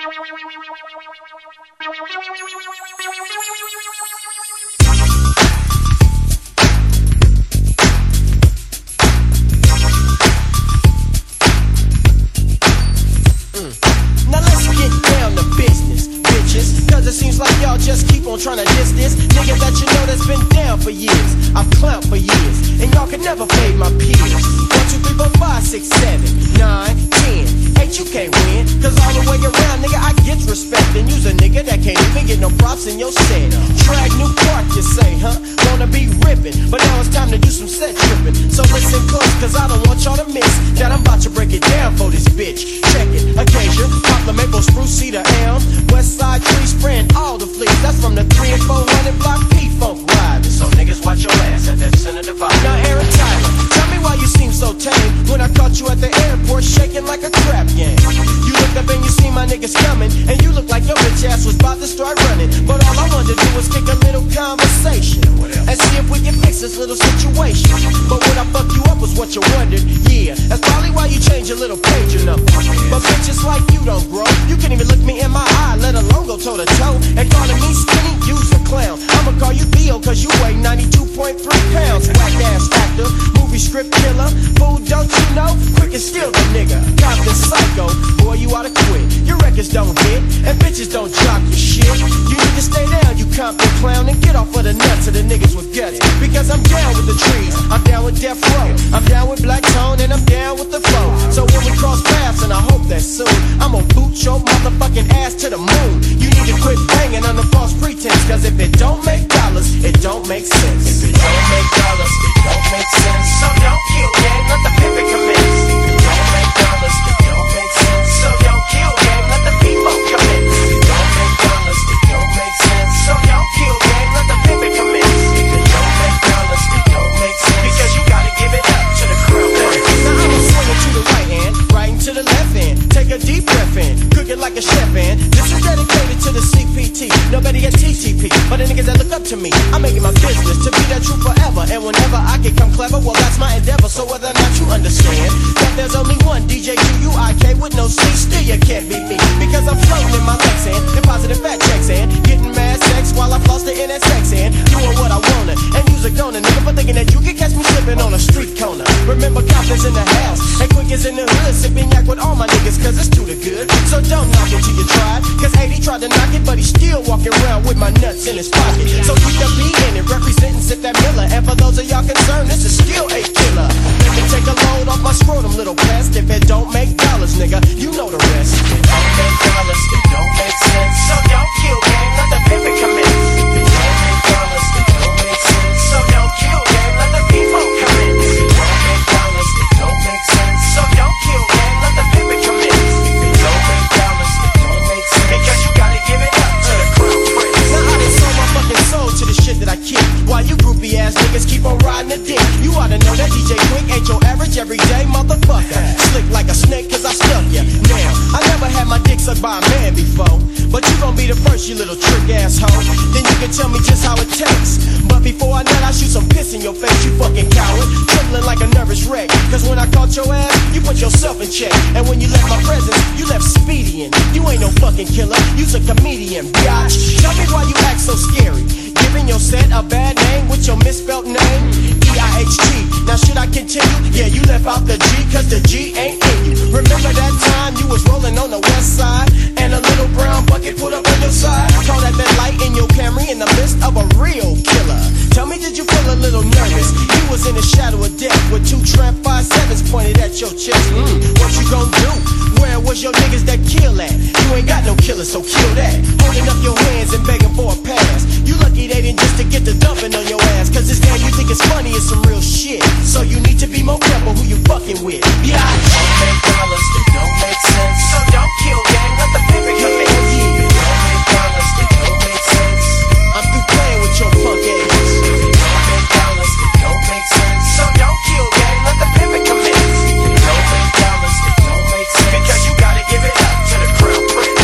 Now let's get down to business, bitches. Cause it seems like y'all just keep on trying to diss this nigga that you know that's been down for years. I've clowned for years, and y'all can never fade my peers. 1, 2, 3, 4, 5, 6, 7, 9, 10. 8, you can't win. Cause all the way around, nigga, I get respect. And you's a nigga that can't even get no props in your set. Drag new park, you say, huh? Wanna be rippin', but now it's time to do some set trippin'. So listen close, cause I don't want y'all to miss that I'm about to break it down for this bitch. Check it, occasion, poplar, maple, spruce, cedar, elm, west side trees, spraying all the fleas. That's from the 3 and 400 block P-Funk riding. So niggas watch your ass at that center divide. Now Aaron Tyler, tell me why you seem so tame when I caught you at the airport shaking like a crap game. You looked up and you see my niggas coming, and you look like your bitch ass was about to start running. But all I wanted to do was kick a little conversation and see if we can fix this little situation. But when I fucked you up was what you wondered. Yeah, that's probably why you changed your little pager number. But bitches like you don't grow. You can't even look me in my eye, let alone go toe to toe. And calling me skinny, you's a clown. I'ma call you Theo cause you weigh 92.3 pounds. Whack ass actor, movie script killer. Fool, don't you know? Quick and steal the nigga. Compton psycho, boy you oughta quit. Your records don't hit, and bitches don't jock your shit. You need to stay down, you Compton clown, and get off of the nuts of the niggas with guts. Because I'm down with the trees, I'm down with Death Row, I'm down with Black Tone, and I'm down with the flow. So when we cross paths, and I hope that soon, I'ma boot your motherfucking ass to the moon. You need to quit banging under false pretense, cause if it don't make dollars, it don't make sense. If it don't make dollars, it don't make sense. So don't kill gang, let the pivot commence. If it don't make dollars, it don't make sense. So don't kill gang, let the people commence. If it don't make dollars, it don't make sense. So don't kill gang, let the pivot commence. If it don't make dollars, it don't make sense. Because you gotta give it up to the crew. Now I'ma swing it to the right hand, right into the left hand. Take a deep breath in, cook it like a chef in. This is dedicated to the CPT, nobody at TTP, but the niggas that look up to me. I'm making my business to be that true forever, and whenever I can come clever, well that's my endeavor. So whether or not you understand that there's only one DJ Q-U-I-K with no C, still you can't beat me. Because I'm floating in my legs and depositing fat checks and getting mad sex while I floss the NSX and doing what I wanna. And you's a goner, nigga, for thinking that you can catch me slipping on a street corner. Remember Compton's in the house, and Quick is in the hood, sipping yak with all my niggas, cause it's too the good. So don't knock it till you tried, cause 80 tried to knock it, but he's still walking around with my nuts in his pocket. So keep the beat in it, representing Sip That Miller. And for those of y'all concerned, this is still a killer. Let me take a load off my scrotum, little pest. If it don't make dollars, nigga, you know the rest. If it don't make dollars, it don't make sense. So don't kill gang, let the pivot commence. If it don't make dollars, it don't make sense. So don't kill gang, let the people commence. If it don't make dollars, it don't make sense. So don't kill gang, let the pivot commence. If it don't make dollars, it don't make sense. Because you gotta give it up to the crown prince. Now I done sold my fucking soul to the shit that I kick, while you groupie ass niggas keep on riding the dick. You oughta know that DJ Quick ain't your average everyday motherfucker. Slick like a snake cause I stuck ya. Now, I never had my dick sucked by a man before, but you gon' be the first, you little trick asshole. Then you can tell me just how it tastes. But before I nut, I shoot some piss in your face, you fucking coward. Trembling like a nervous wreck, cause when I caught your ass, you put yourself in check. And when you left my presence, you left speedian. You ain't no fucking killer, you's a comedian, biatch. Tell me why you act so scary, giving your set a bad name with your misspelled name, E-I-H-T. Now should I continue? Yeah, you left out the G, cause the G ain't in you. Remember that time you was rolling on the west side, and a little brown bucket put up on your side? Caught at that light in your Camry in the midst of a real killer. Tell me, did you feel a little nervous? You was in the shadow of death with 2 Tramp 5.7s pointed at your chest. What you gon' do? Where was your niggas that kill at? You ain't got no killer, so kill that. Holding up your hands and begging for a pass. You lucky they didn't just to get the dumping on your ass, cause this game you think it's funny is some real shit. So you need to be more careful who you fucking with. Yeah, don't make dollars, it don't make sense. So don't kill gang, let the pivot come in. If it don't make dollars, it don't make sense. I'm through playing with your punk ass. If it don't make dollars, it don't make sense. So don't kill gang, let the pivot come in. If it don't make dollars, it don't make sense. Because you gotta give it up to the crown prince.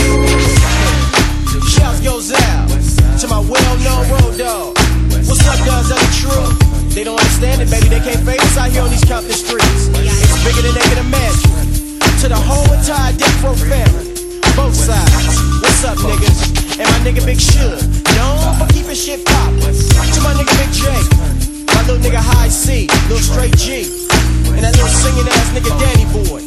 Shouts goes out to my well-known road dog. What's up, dogs? That true? They don't understand it, baby. They can't fade us out here on these Compton streets. It's bigger than they can what's up, niggas? And my nigga Big Shug, known for keeping shit poppin'. To my nigga Big J, my little nigga High C, little Straight G, and that little singing ass nigga Danny Boy.